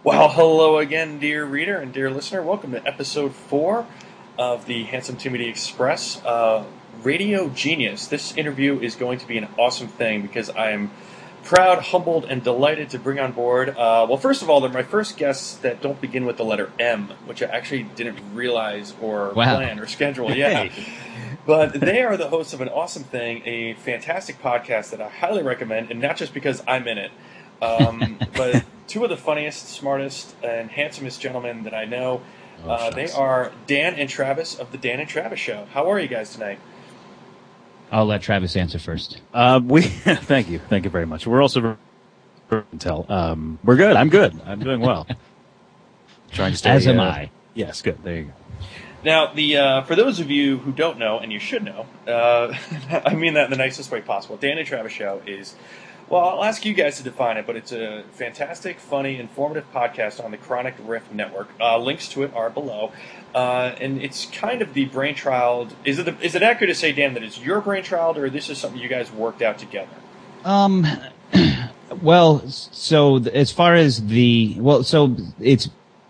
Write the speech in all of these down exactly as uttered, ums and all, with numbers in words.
Well, hello again, dear reader and dear listener. Welcome to episode four of the Handsome Timothy Express uh, Radio Genius. This interview is going to be an awesome thing because I am proud, humbled, and delighted to bring on board. Uh, well, first of all, they're my first guests that don't begin with the letter M, which I actually didn't realize or wow. plan or schedule. Yeah. But they are the hosts of An Awesome Thing, a fantastic podcast that I highly recommend, and not just because I'm in it. Um, but two of the funniest, smartest, and handsomest gentlemen that I know. Oh, uh, they are Dan and Travis of the Dan and Travis Show. How are you guys tonight? I'll let Travis answer first. Uh, we thank you, thank you very much. We're also tell. Um, we're good. I'm good. I'm doing well. Trying to stay. As am uh, I. Yes, good. There you go. Now, the uh, for those of you who don't know, and you should know, uh, I mean that in the nicest way possible. Dan and Travis Show is. Well, I'll ask you guys to define it, but it's a fantastic, funny, informative podcast on the Chronic Riff Network. Uh, links to it are below. Uh, and it's kind of the brainchild. Is it the, is it accurate to say, Dan, that it's your brainchild, or this is something you guys worked out together? Um, well, so as far as the, well, so it's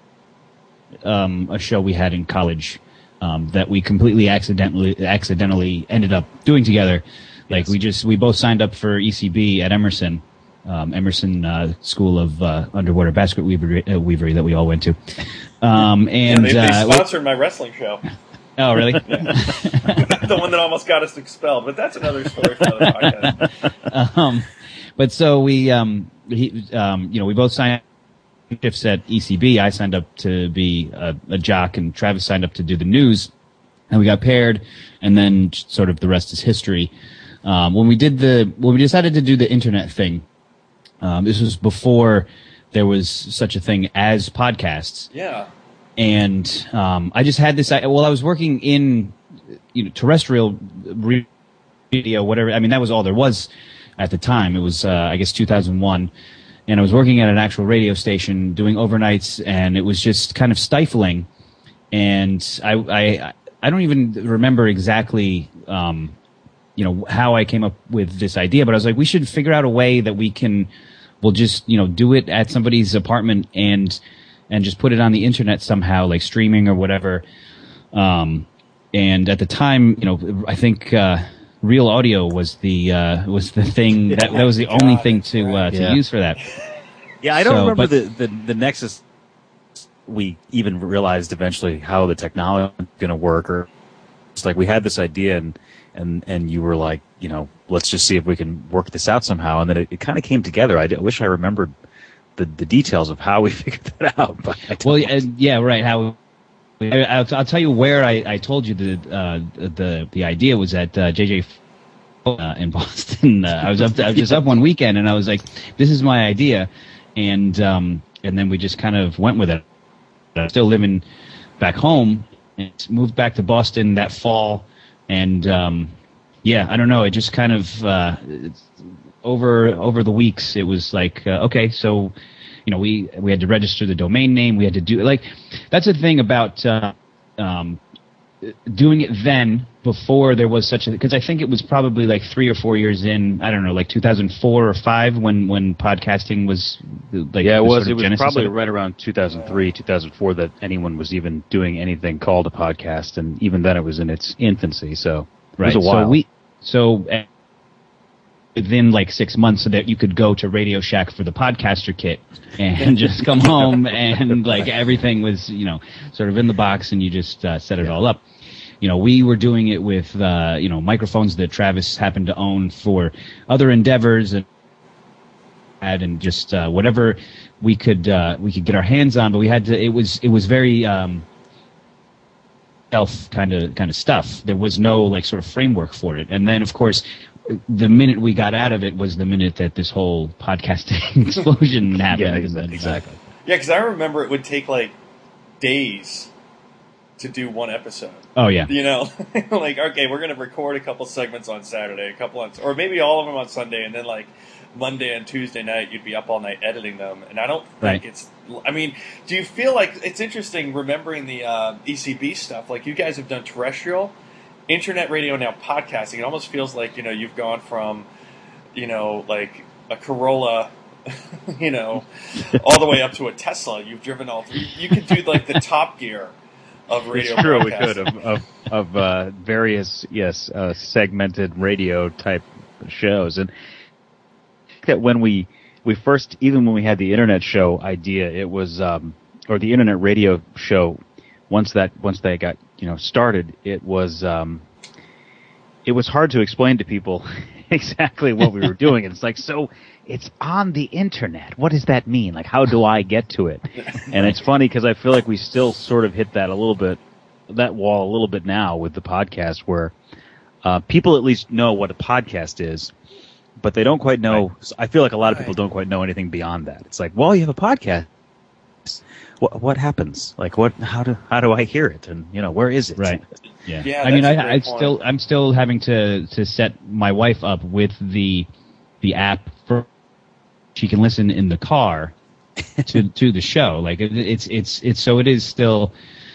um, a show we had in college um, that we completely accidentally accidentally ended up doing together. Like, yes. we just, we both signed up for E C B at Emerson, um, Emerson uh, School of uh, Underwater Basket Weavery, uh, Weavery that we all went to. Um, and yeah, they, they uh, sponsored my wrestling show. Oh, really? The one that almost got us expelled, but that's another story for another podcast. Um, but so we, um, he, um, you know, we both signed shifts at E C B. I signed up to be a, a jock, and Travis signed up to do the news, and we got paired, and then sort of the rest is history. Um, when we did the, when we decided to do the internet thing, um, this was before there was such a thing as podcasts. Yeah. And, um, I just had this, well, I was working in, you know, terrestrial radio, whatever. I mean, that was all there was at the time. It was, uh, I guess two thousand one. And I was working at an actual radio station doing overnights, and it was just kind of stifling. And I, I, I don't even remember exactly, um, you know, how I came up with this idea, but I was like, we should figure out a way that we can, we'll just, you know, do it at somebody's apartment and, and just put it on the internet somehow, like streaming or whatever. Um, and at the time, you know, I think, uh, Real Audio was the, uh, was the thing that, that was the only thing to, uh, to yeah. use for that. Yeah. I don't so, remember but, the, the, the Nexus. We even realized eventually how the technology was going to work, or it's like we had this idea and, And and you were like, you know, let's just see if we can work this out somehow. And then it, it kind of came together. I, d- I wish I remembered the, the details of how we figured that out. But I well, yeah, yeah, right. How I, I'll, I'll tell you where I, I told you the uh, the the idea was at uh, J J uh, in Boston. Uh, I was up to, I was just up one weekend, and I was like, this is my idea, and um and then we just kind of went with it. I'm still living back home, and moved back to Boston that fall. And, um, yeah, I don't know. It just kind of, uh, over, over the weeks, it was like, uh, okay, so, you know, we, we had to register the domain name. We had to do, like, that's the thing about, uh, um, doing it then before there was such a, because I think it was probably like three or four years in, I don't know, like two thousand four or five when, when podcasting was like, yeah, it was, sort of it was probably of, right around two thousand three, two thousand four that anyone was even doing anything called a podcast. And even then it was in its infancy. So it right. was a while. So we, so uh, within like six months so that you could go to Radio Shack for the podcaster kit and just come home and like everything was, you know, sort of in the box and you just uh, set it yeah. all up. You know, we were doing it with, uh, you know, microphones that Travis happened to own for other endeavors and and just uh, whatever we could uh, we could get our hands on. But we had to. It was it was very um, self kind of kind of stuff. There was no like sort of framework for it. And then of course, the minute we got out of it was the minute that this whole podcasting explosion happened. Yeah, exactly. Yeah, because I remember it would take like days to do one episode. Oh yeah. You know, like, okay, we're going to record a couple segments on Saturday, a couple on, or maybe all of them on Sunday, and then like Monday and Tuesday night you'd be up all night editing them. And I don't think right. it's, I mean, do you feel like it's interesting remembering the uh, E C B stuff? Like you guys have done terrestrial, internet radio, now podcasting. It almost feels like, you know, you've gone from, you know, like a Corolla you know, all the way up to a Tesla. You've driven all through. You could do like the Top Gear of radio. It's true, we broadcasting. could of of, of uh, various yes uh, segmented radio type shows, and that when we we first even when we had the internet show idea, it was um, or the internet radio show. Once that once they got you know started, it was um, it was hard to explain to people exactly what we were doing. And it's like, so it's on the internet. What does that mean? Like, how do I get to it? And it's funny because I feel like we still sort of hit that a little bit, that wall a little bit now with the podcast, where uh, people at least know what a podcast is, but they don't quite know. Right. I feel like a lot of people don't quite know anything beyond that. It's like, well, you have a podcast. What what happens? Like, what? How do how do I hear it? And you know, where is it? Right. Yeah. yeah I mean, I, I point. still I'm still having to to set my wife up with the the app for she can listen in the car to to the show. Like it, it's it's it's so it is still,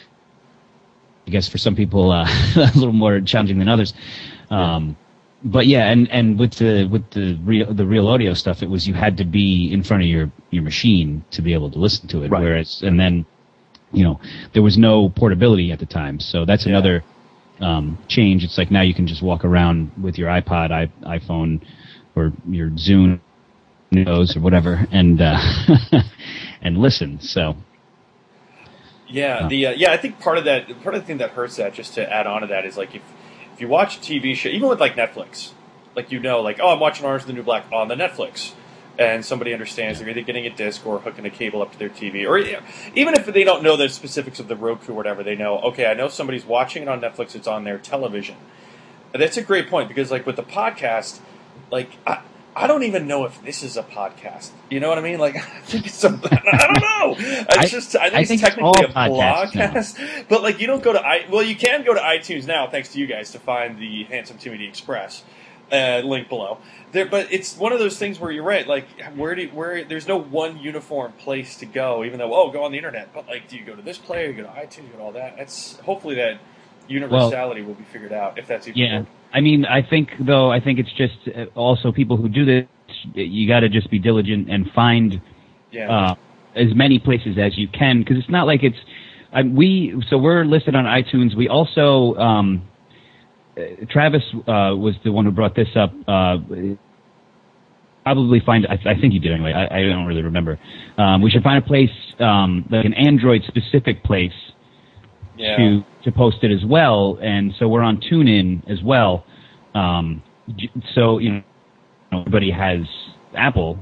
I guess, for some people uh, a little more challenging than others. Um, but yeah, and, and with the with the real the real audio stuff, it was you had to be in front of your, your machine to be able to listen to it. Right. Whereas and then, you know, there was no portability at the time, so that's Yeah. another um, change. It's like now you can just walk around with your iPod, i iPhone, or your Zune nose or whatever, and uh, and listen. So. Yeah, Uh. the uh, yeah, I think part of that, part of the thing that hurts that, just to add on to that, is like if if you watch a T V show, even with like Netflix, like you know, like oh, I'm watching Orange is the New Black on the Netflix, and somebody understands they're either getting a disc or hooking a cable up to their T V, or even if they don't know the specifics of the Roku or whatever, they know okay, I know somebody's watching it on Netflix, it's on their television. And that's a great point because like with the podcast, like. I, I don't even know if this is a podcast. You know what I mean? Like, I think it's a, I don't know. It's I, just, I think I it's think technically it's a all podcasts blogcast. But, like, you don't go to, I, well, you can go to iTunes now, thanks to you guys, to find the Handsome Timothy Express. Uh, link below. There, but it's one of those things where you're right. Like, where do, where, there's no one uniform place to go, even though, oh, go on the internet. But, like, do you go to this player, you go to iTunes, you go to all that? That's, hopefully that universality well, will be figured out, if that's even Yeah. good. I mean, I think, though, I think it's just uh, also people who do this, you got to just be diligent and find Yeah. uh, as many places as you can, because it's not like it's uh, we. So we're listed on iTunes. We also um, uh, Travis uh, was the one who brought this up. Uh, probably find. I, I think you did anyway. I, I don't really remember. Um, we should find a place um, like an Android specific place Yeah. to to post it as well. And so we're on TuneIn as well. Um, j- so you know. Everybody has Apple,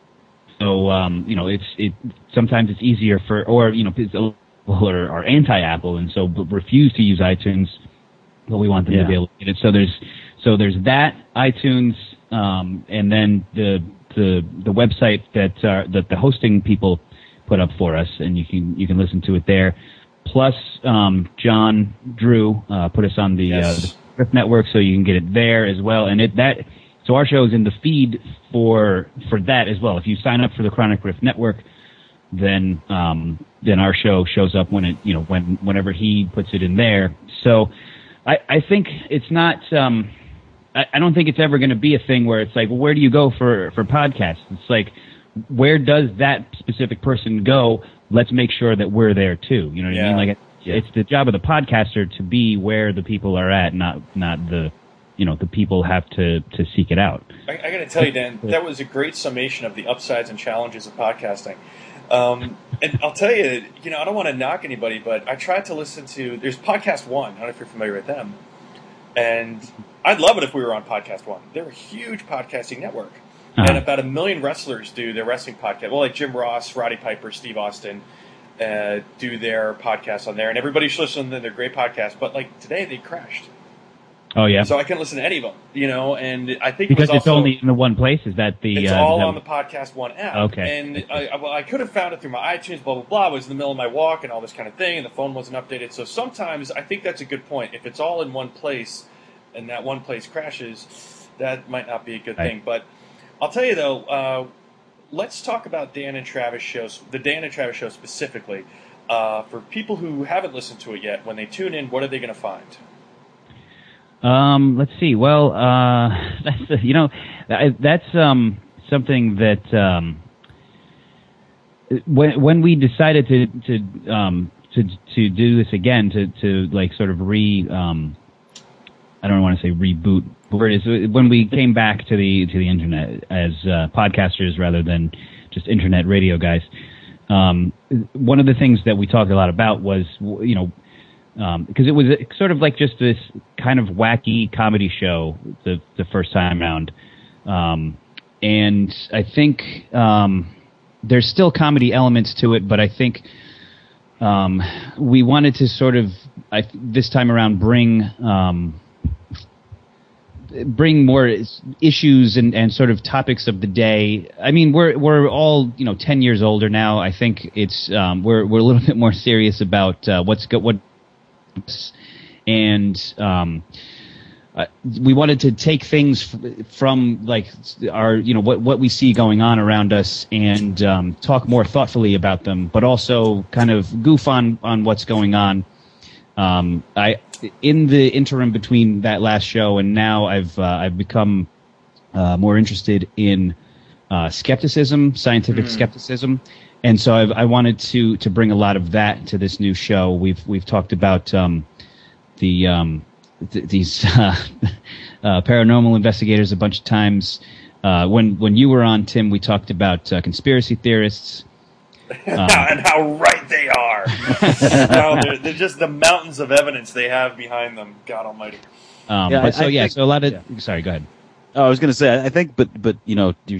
so um, you know it's it. Sometimes it's easier for, or you know, people are, are anti-Apple and so refuse to use iTunes, but we want them Yeah. to be able to get it. So there's so there's that iTunes, um, and then the the the website that uh, that the hosting people put up for us, and you can you can listen to it there. Plus, um, John Drew uh, put us on the, Yes. uh, the Riff Network, so you can get it there as well, and it that. So our show is in the feed for for that as well. If you sign up for the Chronic Riff Network, then um, then our show shows up when it you know when whenever he puts it in there. So I, I think it's not. Um, I, I don't think it's ever going to be a thing where it's like, well, where do you go for for podcasts? It's like, where does that specific person go? Let's make sure that we're there too. You know what Yeah. I mean? Like it, Yeah. it's the job of the podcaster to be where the people are at, not not the. You know, the people have to, to seek it out. I, I got to tell you, Dan, that was a great summation of the upsides and challenges of podcasting. Um, and I'll tell you, you know, I don't want to knock anybody, but I tried to listen to, there's Podcast One. I don't know if you're familiar with them. And I'd love it if we were on Podcast One. They're a huge podcasting network. Uh-huh. And about a million wrestlers do their wrestling podcast. Well, like Jim Ross, Roddy Piper, Steve Austin uh, do their podcasts on there. And everybody should listen to them. They're great podcasts. But, like, today they crashed. Oh yeah, So I couldn't listen to any of them, you know, and I think because it was it's also, only in the one place. Is that the? it's uh, all that- on the Podcast One app. Okay. And I, I, well, I could have found it through my iTunes, blah, blah, blah. I was in the middle of my walk and all this kind of thing, and the phone wasn't updated. So sometimes I think that's a good point. If it's all in one place and that one place crashes, that might not be a good Right. thing. But I'll tell you, though, uh, let's talk about Dan and Travis shows, the Dan and Travis show specifically. Uh, for people who haven't listened to it yet, when they tune in, what are they going to find? Um, let's see. Well, uh, that's you know, I- that's um something that um when when we decided to to um to to do this again, to to like sort of re um I don't want to say reboot, but it is when we came back to the to the internet as uh, podcasters rather than just internet radio guys. Um, one of the things that we talked a lot about was, you know, because um, it was sort of like just this kind of wacky comedy show the the first time around, um, and I think um, there's still comedy elements to it, but I think um, we wanted to sort of I, this time around bring. Um, bring more issues and, and sort of topics of the day. I mean, we're we're all, you know, ten years older now. I think it's um, we're we're a little bit more serious about uh, what's go, what and um, uh, we wanted to take things f- from like our, you know, what what we see going on around us and um, talk more thoughtfully about them, but also kind of goof on on what's going on. Um, I in the interim between that last show and now, I've uh, I've become uh, more interested in uh, skepticism, scientific mm. skepticism, and so I've, I wanted to to bring a lot of that to this new show. We've we've talked about um, the um, th- these uh, uh, paranormal investigators a bunch of times. Uh, when when you were on, Tim, we talked about uh, conspiracy theorists. Um, and how right they are. No, they're, they're just the mountains of evidence they have behind them. God Almighty. Um, yeah, but so I yeah, think, so a lot of. Yeah. Sorry, go ahead. Oh, I was going to say, I think, but but you know, you,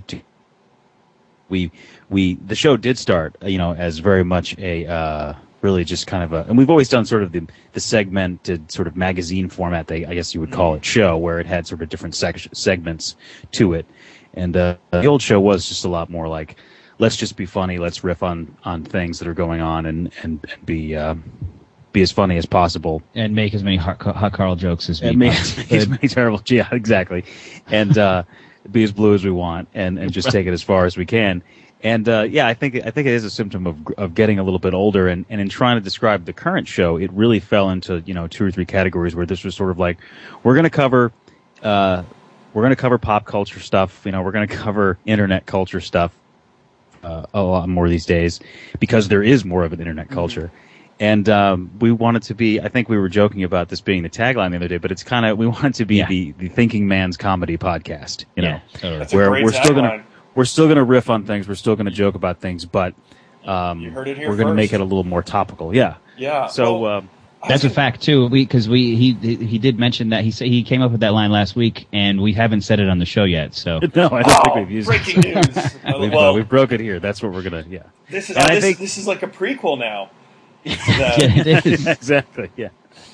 we we the show did start, you know, as very much a uh, really just kind of a, and we've always done sort of the the segmented sort of magazine format. They, I guess you would call it, show, where it had sort of different sec- segments to it, and uh, the old show was just a lot more like, let's just be funny. Let's riff on, on things that are going on and and, and be uh, be as funny as possible and make as many hot, hot Carl jokes as we and make, make as many terrible. Yeah, exactly. And uh, be as blue as we want and, and just take it as far as we can. And uh, yeah, I think I think it is a symptom of of getting a little bit older. And, and in trying to describe the current show, it really fell into, you know, two or three categories where this was sort of like, we're going to cover. Uh, we're going to cover pop culture stuff. You know, we're going to cover internet culture stuff. Uh, a lot more these days because there is more of an internet culture. Mm-hmm. And um, we wanted to be, I think we were joking about this being the tagline the other day, but it's kind of, we wanted to be yeah. the, the thinking man's comedy podcast, you yeah, know, totally. That's where a great we're tagline. still going to, we're still going to riff on things. We're still going to joke about things, but um, you heard it here we're going to make first. it a little more topical. Yeah. Yeah. So, well, um, that's a fact too. We because we he he did mention that he said he came up with that line last week, and we haven't said it on the show yet. So no, I don't oh, think we've used breaking it. news. we've, well, uh, we broke it here. That's what we're gonna. Yeah. This is And uh, I this, think- this is like a prequel now. yeah, it is. Exactly. Yeah.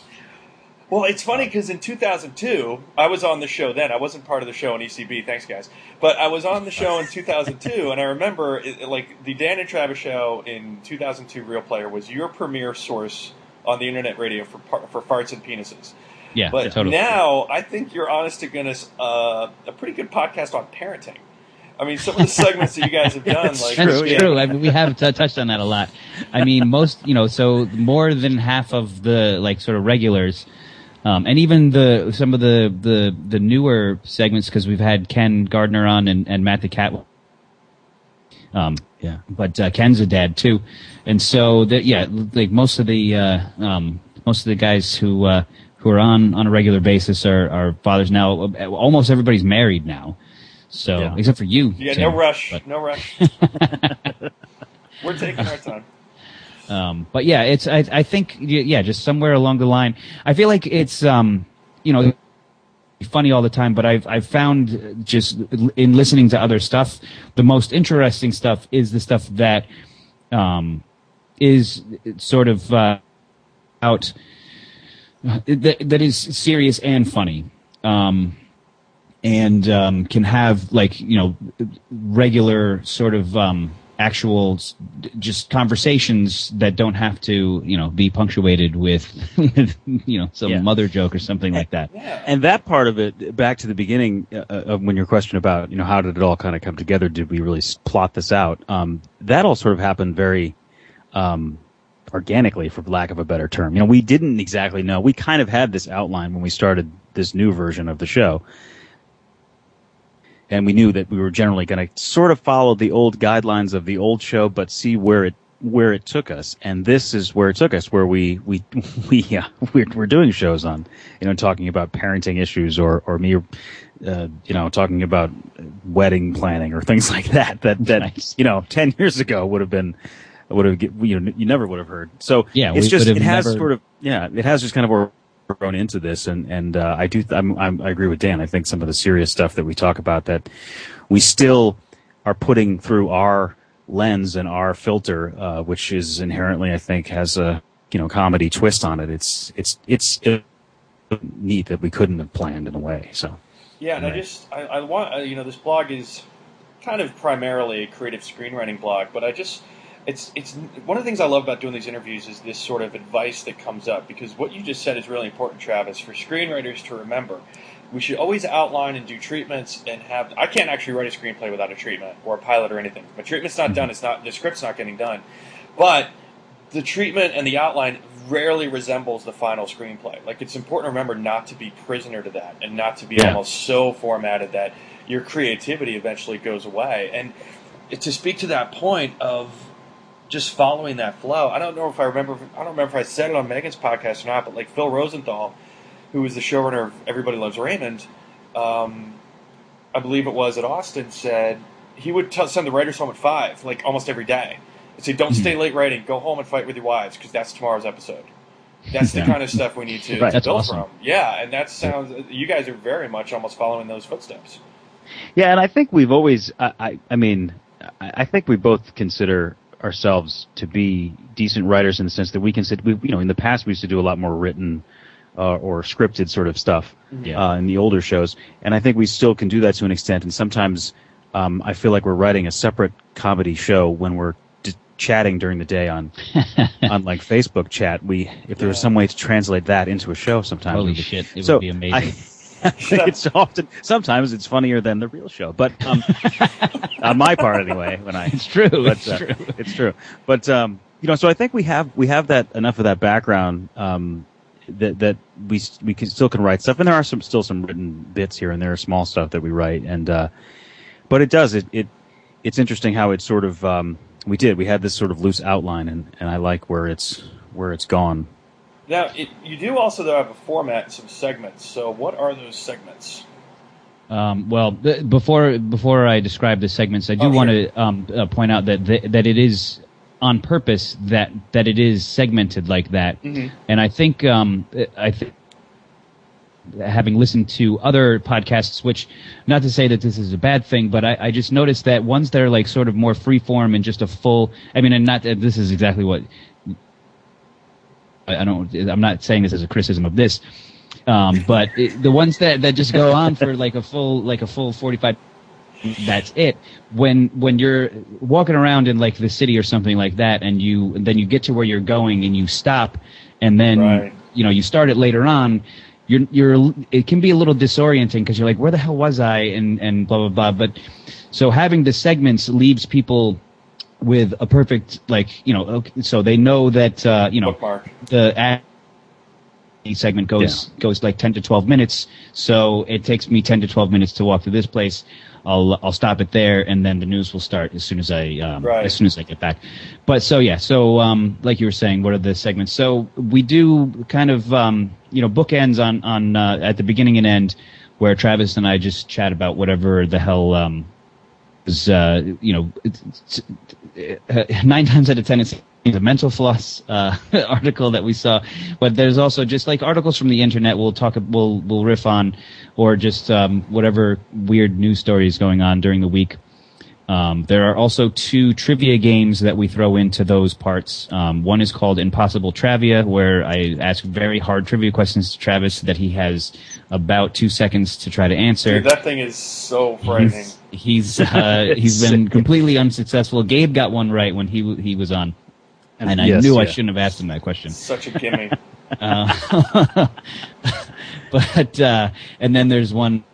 Well, it's funny because in two thousand two, I was on the show then. I wasn't part of the show on E C B, thanks guys. But I was on the show in two thousand two, and I remember, it, like, the Dan and Travis show in two thousand two, Real Player, was your premier source on the internet radio for for farts and penises. Yeah, but totally. now I think you're, honest to goodness, uh, a pretty good podcast on parenting. I mean, some of the segments that you guys have done, like That's true, yeah. true. I mean, we have t- touched on that a lot. I mean, most, you know, so more than half of the like sort of regulars, um, and even the some of the the, the newer segments, because we've had Ken Gardner on and, and Matt the Cat. Um, Yeah. but uh, Ken's a dad too, and so that yeah, like most of the uh, um, most of the guys who uh, who are on on a regular basis are, are fathers now. Almost everybody's married now. So, Yeah. except for you. Yeah, Tim, no rush, but- no rush. We're taking our time. Um, but yeah, it's I, I think yeah, just somewhere along the line, I feel like it's um, you know, funny all the time. But I've I've found just in listening to other stuff, the most interesting stuff is the stuff that um, is sort of uh, out that that is serious and funny. Um, and um, can have like you know regular sort of um, actual just conversations that don't have to you know be punctuated with you know some Yeah. mother joke or something like that. Yeah. And that part of it, back to the beginning uh, of when your question about, you know, how did it all kind of come together? Did we really s- plot this out? Um, that all sort of happened very um, organically, for lack of a better term. You know, we didn't exactly know. We kind of had this outline when we started this new version of the show. and we knew that we were generally going to sort of follow the old guidelines of the old show, but see where it where it took us. And this is where it took us, where we we we yeah we're, we're doing shows on, you know, talking about parenting issues, or or me, uh, you know, talking about wedding planning or things like that. That that nice. You know, ten years ago would have been would have you know you never would have heard. So yeah, it's just it has never... sort of yeah it has just kind of grown into this, and and uh, I do I'm, I'm, I agree with Dan. I think some of the serious stuff that we talk about, that we still are putting through our lens and our filter, uh, which is inherently, I think, has a you know comedy twist on it. It's it's it's, it's neat that we couldn't have planned in a way. So yeah, and anyway. I just I, I want uh, you know this blog is kind of primarily a creative screenwriting blog, but I just it's it's one of the things I love about doing these interviews is this sort of advice that comes up, because what you just said is really important, Travis, for screenwriters to remember. We should always outline and do treatments and have. I can't actually write a screenplay without a treatment or a pilot or anything. My treatment's not done. It's not the script's not getting done, but the treatment and the outline rarely resembles the final screenplay. Like, it's important to remember not to be prisoner to that, and not to be yeah. almost so formatted that your creativity eventually goes away. And to speak to that point of just following that flow, I don't know if I remember. I don't remember if I said it on Megan's podcast or not, but like Phil Rosenthal, who was the showrunner of Everybody Loves Raymond, um, I believe it was at Austin, said he would tell, send the writers home at five, like almost every day, and say, "Don't mm-hmm. stay late writing. Go home and fight with your wives, because that's tomorrow's episode." That's the yeah. kind of stuff we need to, right. to build awesome. from. Yeah, and that sounds. You guys are very much almost following those footsteps. Yeah, and I think we've always. I, I, I mean, I think we both consider ourselves to be decent writers in the sense that we consider. We, you know, in the past we used to do a lot more written. Uh, or scripted sort of stuff yeah. uh, in the older shows, and I think we still can do that to an extent. And sometimes um, I feel like we're writing a separate comedy show when we're d- chatting during the day on on like Facebook chat. We if there was some way to translate that into a show, sometimes holy we could, shit, it so would be amazing. I, it's often sometimes it's funnier than the real show, but um, on my part anyway. When I it's true, but, it's uh, true, it's true. But um, you know, so I think we have we have that enough of that background. Um, that that we we can still can write stuff, and there are some still some written bits here and there, small stuff that we write, and uh, but it does it it it's interesting how it sort of um, we did we had this sort of loose outline, and, and I like where it's where it's gone. Now it, you do also though have a format and some segments. So what are those segments? Um, well, th- before before I describe the segments, I do oh, want to sure. um, uh, point out that th- that it is on purpose that that it is segmented like that, mm-hmm. and I think um, I think having listened to other podcasts, which not to say that this is a bad thing, but I, I just noticed that ones that are like sort of more free form and just a full. I mean, and not that this is exactly what I, I don't. I'm not saying this as a criticism of this, um, but it, the ones that, that just go on for like a full like a full forty-five. That's it. When when you're walking around in like the city or something like that, and you and then you get to where you're going and you stop, and then right. you know you start it later on. You're you're it can be a little disorienting because you're like, where the hell was I? And and blah blah blah. But so having the segments leaves people with a perfect like you know okay, so they know that uh, you know bookmark. The ad segment goes yeah. goes like ten to twelve minutes. So it takes me ten to twelve minutes to walk through this place. I'll I'll stop it there, and then the news will start as soon as I um, right. as soon as I get back. But so yeah, so um, like you were saying, what are the segments? So we do kind of um, you know bookends on on uh, at the beginning and end, where Travis and I just chat about whatever the hell um, is uh, you know it's, it's, nine times out of ten it's a mental floss uh, article that we saw, but there's also just like articles from the internet we'll talk we'll we'll riff on, or just um, whatever weird news stories going on during the week. Um, there are also two trivia games that we throw into those parts. Um, one is called Impossible Travia, where I ask very hard trivia questions to Travis that he has about two seconds to try to answer. Dude, that thing is so frightening. He's he's, uh, he's been completely unsuccessul. Gabe got one right when he he was on. And I yes, knew yeah. I shouldn't have asked him that question. Such a gimme. uh, but uh, and then there's one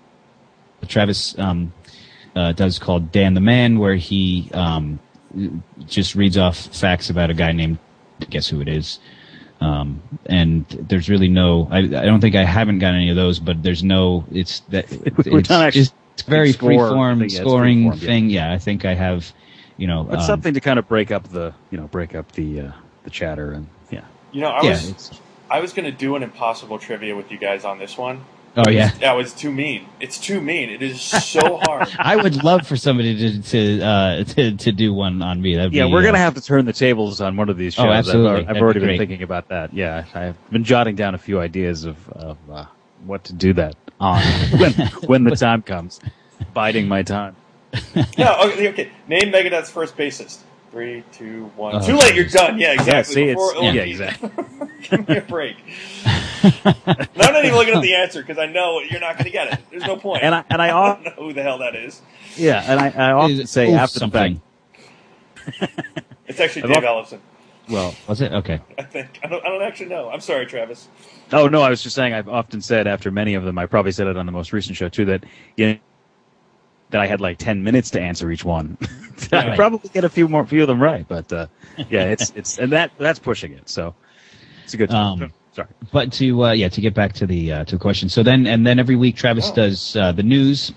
Travis um, uh, does called Dan the Man, where he um, just reads off facts about a guy named Guess Who It Is. Um, and there's really no. I, I don't think I haven't got any of those, but there's no. It's that. It, We're it's not actually. just, it's very Score free-form thing, yeah, it's scoring free-form, yeah. thing. Yeah, I think I have, you know, But um, something to kind of break up the, you know, break up the uh, the chatter and yeah. You know, I yeah, was it's, I was going to do an impossible trivia with you guys on this one. oh yeah. That was too mean. It's too mean. It is so hard. I would love for somebody to to uh, to, to do one on me. That'd Yeah, be, we're uh, gonna have to turn the tables on one of these shows. Oh, absolutely. I've, I've That'd already be been great. thinking about that. Yeah, I've been jotting down a few ideas of, of uh, what to do that on when when the time comes. Biding my time. No, okay, okay. Name Megadeth's first bassist. Three, two, one. Oh, Too late. You're done. Yeah, exactly. Yeah, see, Before it's, it- yeah, exactly. Give me a break. No, I'm not even looking at the answer because I know you're not going to get it. There's no point. And I and I, I often, don't know who the hell that is. yeah, and I, I often Is- say oof, after something. the fact. It's actually I've Dave al- Ellison. Well, Was it okay? I think. I don't, I don't actually know. I'm sorry, Travis. oh no, I was just saying I've often said after many of them. I probably said it on the most recent show too that you know, that I had like ten minutes to answer each one. I Right. probably get a few more, few of them right, but uh, yeah, it's it's and that that's pushing it. So it's a good time. Um, Sorry. But to uh, yeah, to get back to the uh, to the question. So then and then every week Travis Oh. does uh, the news.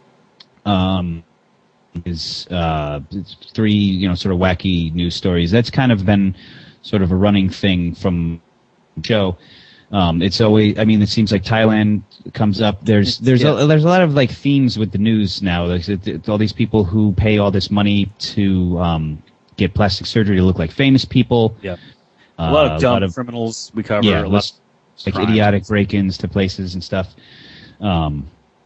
Um, is uh it's three you know sort of wacky news stories. That's kind of been sort of a running thing from the show. Um, it's always I mean it seems like Thailand comes up. There's there's Yeah. a, there's a lot of like themes with the news now. Like it, it's all these people who pay all this money to um, get plastic surgery to look like famous people. Yeah. Uh, A lot of dumb criminals we cover. yeah, a lot less- like crimes. idiotic break-ins to places and stuff. Um,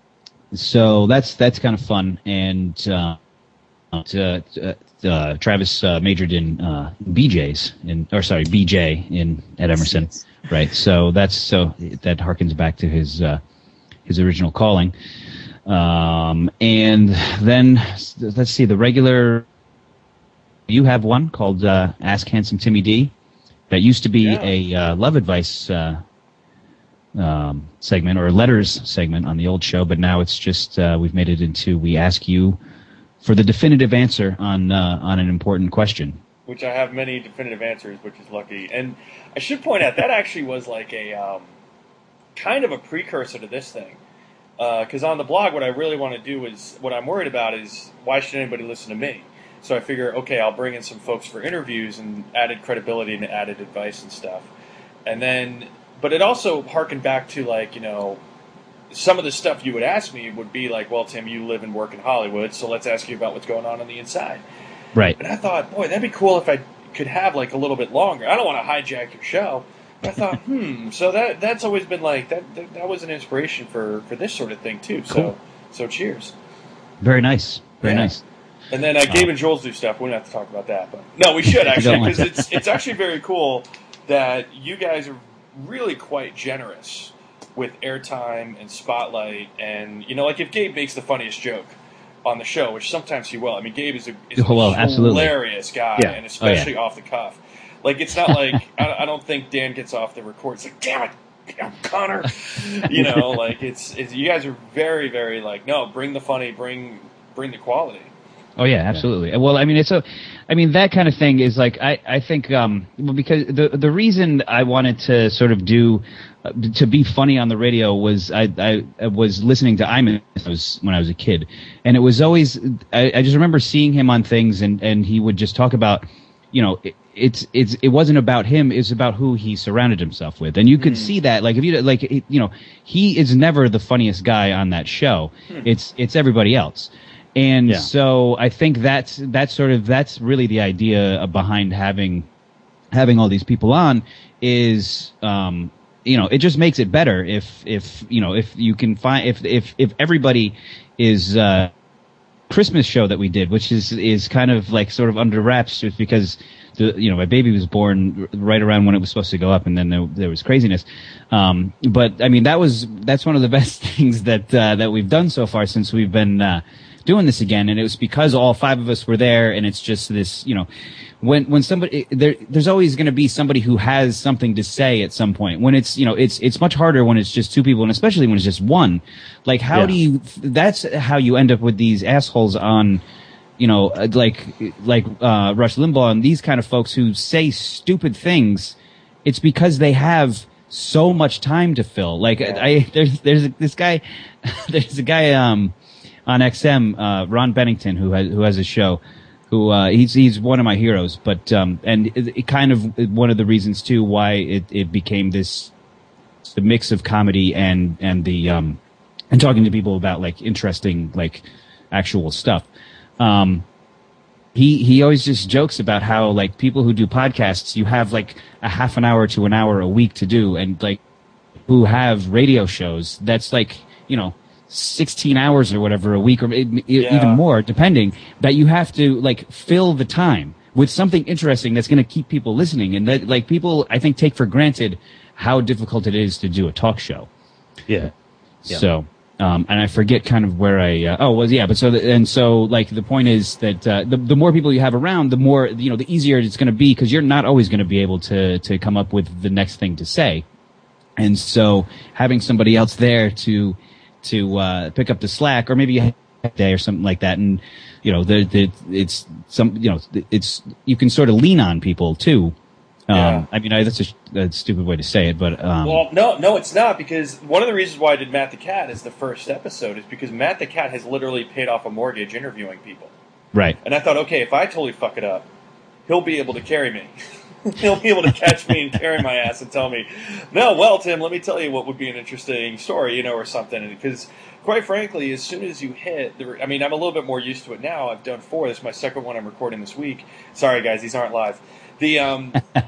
so that's that's kind of fun. And uh, uh, uh, Travis uh, majored in uh, B Js, in or sorry, B J in at Emerson, right? So that's so that harkens back to his uh, his original calling. Um, and then let's see the regular. You have one called uh, Ask Handsome Timmy D. That used to be Yeah. a uh, love advice uh, um, segment or letters segment on the old show, but now it's just uh, we've made it into we ask you for the definitive answer on uh, on an important question. Which I have many definitive answers, which is lucky. And I should point out that actually was like a um, kind of a precursor to this thing. Because uh, on the blog, what I really want to do is what I'm worried about is why should anybody listen to me? So I figure, okay, I'll bring in some folks for interviews and added credibility and added advice and stuff. And then, but it also harkened back to like, you know, some of the stuff you would ask me would be like, well, Tim, you live and work in Hollywood, so let's ask you about what's going on on the inside. Right. And I thought, boy, that'd be cool if I could have like a little bit longer. I don't want to hijack your show. But I thought, hmm, so that that's always been like, that that, that was an inspiration for, for this sort of thing too. So, Cool. so cheers. Very nice. Very Yeah. nice. And then uh, Gabe and Joel's do stuff. We don't have to talk about that, but no, we should actually Don't. because it's it's actually very cool that you guys are really quite generous with airtime and spotlight, and you know, like if Gabe makes the funniest joke on the show, which sometimes he will. I mean, Gabe is a, is a Oh, well, absolutely. hilarious guy, Yeah. and especially Oh, off the cuff. Like it's not like I, I don't think Dan gets off the record. It's like, damn it, I'm Connor. You know, like it's, it's you guys are very very like no, bring the funny, bring bring the quality. Oh yeah, absolutely. Well, I mean, it's a, I mean, that kind of thing is like I, I think um, well, because the the reason I wanted to sort of do uh, to be funny on the radio was I I, I was listening to Iman when I was when I was a kid, and it was always I, I just remember seeing him on things, and and he would just talk about, you know. It, It's it's it wasn't about him. It's about who he surrounded himself with, and you could see that. Like if you like, it, you know, he is never the funniest guy on that show. It's it's everybody else. And Yeah. so I think that's that's sort of that's really the idea behind having having all these people on is um, you know, it just makes it better if if you know if you can find if if if everybody is uh, Christmas show that we did, which is is kind of like sort of under wraps just because the you know my baby was born right around when it was supposed to go up, and then there, there was craziness. Um, but I mean that was that's one of the best things that uh, that we've done so far since we've been uh, doing this again, and it was because all five of us were there, and it's just this you know when when somebody there there's always going to be somebody who has something to say at some point. When it's you know it's it's much harder when it's just two people, and especially when it's just one. Like how Yeah. do you? That's how you end up with these assholes on. You know, uh, like like uh, Rush Limbaugh and these kind of folks who say stupid things. It's because they have so much time to fill. Like I, there's there's this guy, there's a guy um on X M, uh, Ron Bennington, who has who has a show, who uh, he's he's one of my heroes. But um, and it, it kind of one of the reasons too why it, it became this the mix of comedy and and the um, and talking to people about like interesting like actual stuff. Um, he he always just jokes about how like people who do podcasts, you have like a half an hour to an hour a week to do, and like who have radio shows, that's like, you know, sixteen hours or whatever a week, or yeah. even more, depending, that you have to like fill the time with something interesting that's going to keep people listening. And that, like, people, I think, take for granted how difficult it is to do a talk show. Yeah. yeah. So, um, and I forget kind of where I, uh, oh, well, yeah, but so, the, and so, like, the point is that, uh, the, the more people you have around, the more, you know, the easier it's going to be, because you're not always going to be able to, to come up with the next thing to say. And so having somebody else there to, to, uh, pick up the slack, or maybe a day or something like that. And, you know, the, the, it's some, you know, it's, you can sort of lean on people too. Um, yeah. I mean, I, that's a, a stupid way to say it, but, um. Well, no, no, it's not, because one of the reasons why I did Matt the Cat as the first episode is because Matt the Cat has literally paid off a mortgage interviewing people. Right. And I thought, okay, if I totally fuck it up, he'll be able to carry me. He'll be able to catch me and carry my ass and tell me, no, well, Tim, let me tell you what would be an interesting story, you know, or something. Because, quite frankly, as soon as you hit, the, I mean, I'm a little bit more used to it now. I've done four. This is my second one I'm recording this week. Sorry, guys, these aren't live. The um,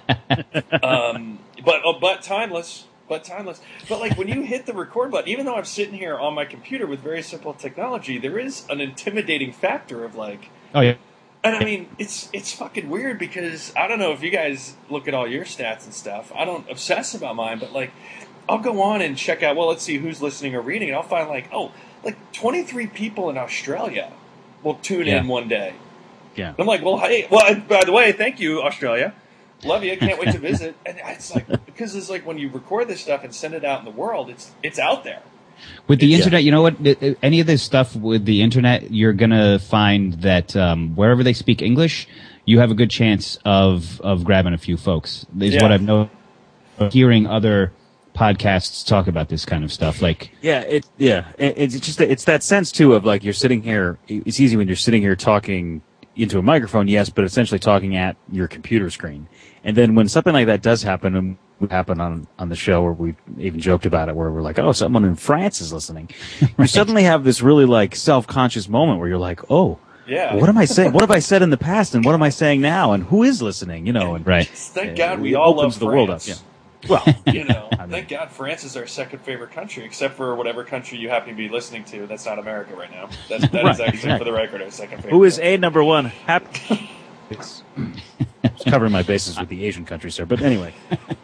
um, but oh, but timeless, but timeless. But like when you hit the record button, even though I'm sitting here on my computer with very simple technology, there is an intimidating factor of like, oh yeah. And I mean, it's it's fucking weird, because I don't know if you guys look at all your stats and stuff. I don't obsess about mine, but like, I'll go on and check out, well, let's see who's listening or reading, and I'll find like, oh, like twenty-three people in Australia will tune yeah. in one day. Yeah. And I'm like, well, hey, well, by the way, thank you, Australia. Love you. Can't wait to visit. And it's like, because it's like when you record this stuff and send it out in the world, it's it's out there. With the yeah. internet, you know what? Any of this stuff with the internet, you're gonna find that um, wherever they speak English, you have a good chance of of grabbing a few folks. Is yeah. what I've known. Hearing other podcasts talk about this kind of stuff, like yeah, it yeah, it, it's just it's that sense too of like you're sitting here. It's easy when you're sitting here talking into a microphone, yes, but essentially talking at your computer screen. And then when something like that does happen, and would happen on on the show, where we even joked about it, where we're like, oh, someone in France is listening. Right. You suddenly have this really like self-conscious moment where you're like, oh, yeah, what am I saying? What have I said in the past, and what am I saying now, and who is listening? You know, and right. Thank uh, God we all opens love the France. world up. Yeah. Well, you know, I mean, thank God France is our second favorite country, except for whatever country you happen to be listening to. That's not America right now. That's, that right, is actually, right. for the record, our second favorite. Who is country. a number one? Happy. It's, it's covering my bases with the Asian countries there, but anyway.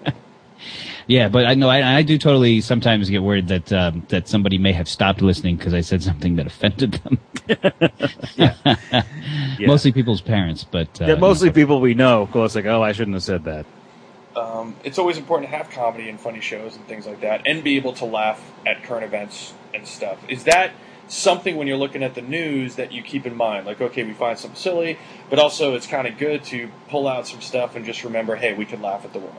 Yeah, but I know I, I do totally sometimes get worried that um, that somebody may have stopped listening because I said something that offended them. yeah. yeah. Mostly people's parents, but uh, yeah, mostly you know. people we know. Of course, like, oh, I shouldn't have said that. Um, it's always important to have comedy and funny shows and things like that, and be able to laugh at current events and stuff. Is that something when you're looking at the news that you keep in mind? Like, okay, we find something silly, but also it's kind of good to pull out some stuff and just remember, hey, we can laugh at the world.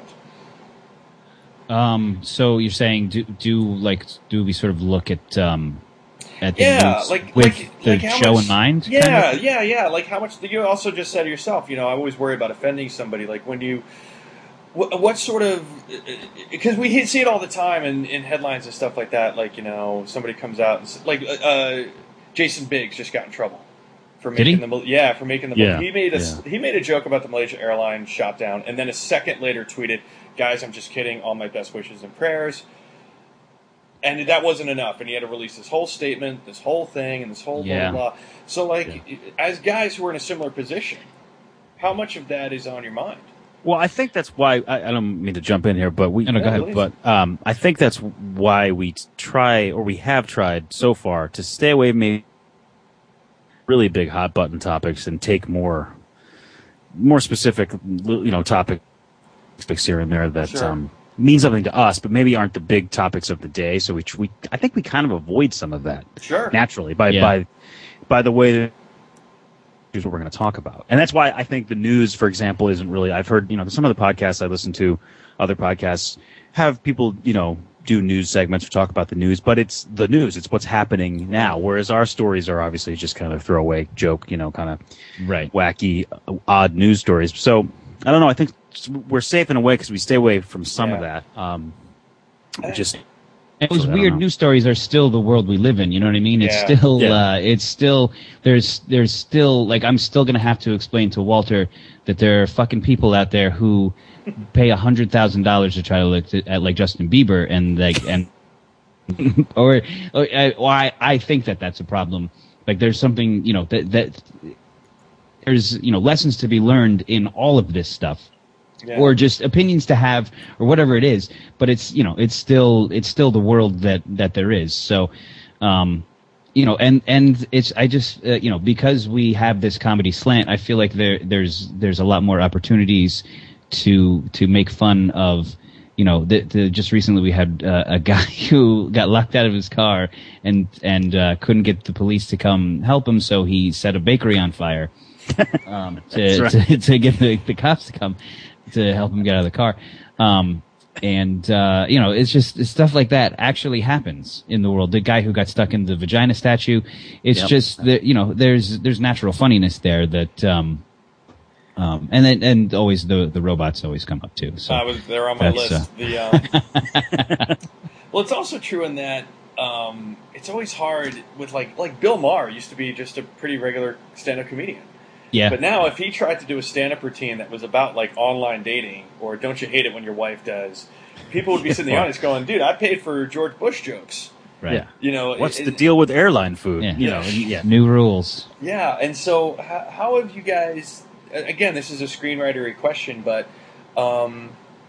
Um, so you're saying do do like do we sort of look at um at the yeah, news like with like, the like how show much, in mind? Yeah, kind of? yeah, yeah. Like how much you also just said yourself. You know, I always worry about offending somebody. Like when you, what, what sort of, because we see it all the time in, in headlines and stuff like that. Like, you know, somebody comes out and like uh, Jason Biggs just got in trouble for making Did he? the yeah for making the yeah, he made a yeah. he made a joke about the Malaysia Airlines shot down, and then a second later tweeted, "Guys, I'm just kidding. All my best wishes and prayers." And that wasn't enough, and he had to release this whole statement, this whole thing, and this whole yeah. blah, blah, blah. So, like, yeah. as guys who are in a similar position, how much of that is on your mind? Well, I think that's why I, I don't mean to jump in here, but we. No, no, go ahead. But um, I think that's why we try, or we have tried so far, to stay away maybe really big hot button topics and take more, more specific, you know, topics here and there that Sure. um, mean something to us, but maybe aren't the big topics of the day. So we, we I think we kind of avoid some of that Sure. naturally by Yeah. by by the way that is what we're going to talk about. And that's why I think the news, for example, isn't really, I've heard, you know, some of the podcasts I listen to, other podcasts, have people, you know, do news segments or talk about the news, but it's the news. It's what's happening now. Whereas our stories are obviously just kind of throwaway joke, you know, kind of Right. wacky, odd news stories. So I don't know. I think we're safe in a way because we stay away from some Yeah. of that. Um, just And those I don't weird know. news stories are still the world we live in. You know what I mean? It's Yeah. still, Yeah. uh, it's still, there's, there's still, like, I'm still going to have to explain to Walter that there are fucking people out there who pay a hundred thousand dollars to try to look at like Justin Bieber and like, and, or, or, I- or I, I think that that's a problem. Like, there's something, you know, that, that, there's, you know, lessons to be learned in all of this stuff. Yeah. Or just opinions to have, or whatever it is. But it's, you know, it's still, it's still the world that, that there is. So, um, you know, and, and it's, I just, uh, you know, because we have this comedy slant, I feel like there, there's, there's a lot more opportunities to, to make fun of, you know, the, the, just recently we had uh, a guy who got locked out of his car and, and, uh, couldn't get the police to come help him. So he set a bakery on fire, um, to, right. to, to get the, the cops to come to help him get out of the car. Um, and, uh, you know, it's just it's stuff like that actually happens in the world. The guy who got stuck in the vagina statue, it's Yep. just that, you know, there's, there's natural funniness there that, um, um, and then, and always the, the robots always come up too. So I was they're on my that's, list. uh, The um, well, it's also true in that um, it's always hard with like like Bill Maher used to be just a pretty regular stand-up comedian. yeah. But now, if he tried to do a stand-up routine that was about like online dating or don't you hate it when your wife does, people would be sitting in the audience going, "Dude, I paid for George Bush jokes." Right. Yeah. You know, What's it- the it- deal with airline food? Yeah. You know, and yeah. New rules. Yeah, and so how, how have you guys? Again, this is a screenwritery question, but um,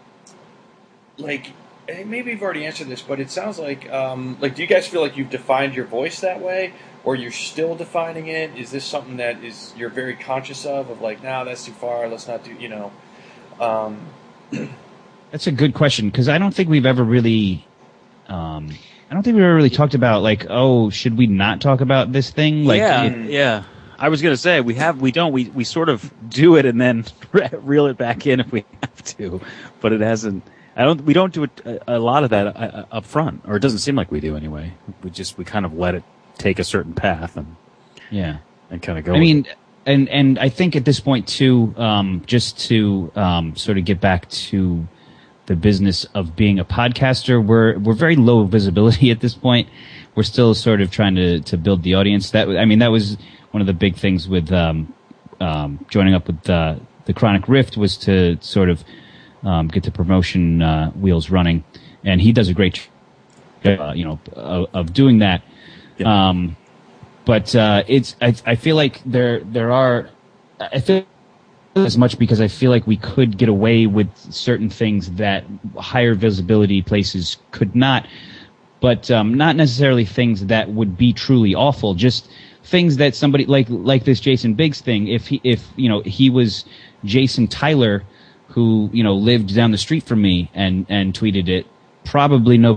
like and maybe you've already answered this, but it sounds like um, like do you guys feel like you've defined your voice that way, or you're still defining it? Is this something that is you're very conscious of? Of like, nah, that's too far. Let's not do. You know. Um, That's a good question because I don't think we've ever really, um, I don't think we've ever really talked about like, oh, should we not talk about this thing? Like, yeah, it- yeah. I was gonna say we have, we don't, we we sort of do it and then reel it back in if we have to, but it hasn't. I don't. We don't do it, a, a lot of that uh, up front, or it doesn't seem like we do anyway. We just we kind of let it take a certain path and yeah. and kind of go. I mean, and and I think at this point too, um, just to um, sort of get back to the business of being a podcaster, we're we're very low visibility at this point. We're still sort of trying to to build the audience. That I mean, that was one of the big things with um, um, joining up with uh, the Chronic Rift was to sort of um, get the promotion uh, wheels running, and he does a great, uh, you know, of, of doing that. Yeah. Um, but uh, it's I, I feel like there there are I feel as much because I feel like we could get away with certain things that higher visibility places could not, but um, not necessarily things that would be truly awful. Just things that somebody like like this Jason Biggs thing. If he if you know he was Jason Tyler, who you know lived down the street from me and and tweeted it, probably no.